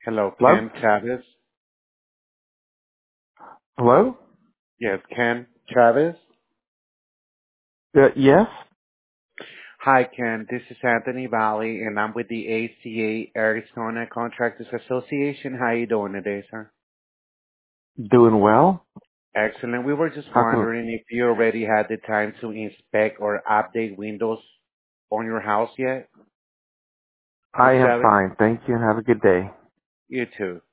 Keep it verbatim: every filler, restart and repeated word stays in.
Hello, Hello? Ken Chavez. Hello? Yes, Ken Chavez. Uh, yes? Hi, Ken. This is Anthony Valley, and I'm with the A C A Arizona Contractors Association. How you doing today, sir? Doing well? Excellent. We were just How can wondering if you already had the time to inspect or update windows on your house yet. I You're am selling? fine. Thank you and have a good day. You too.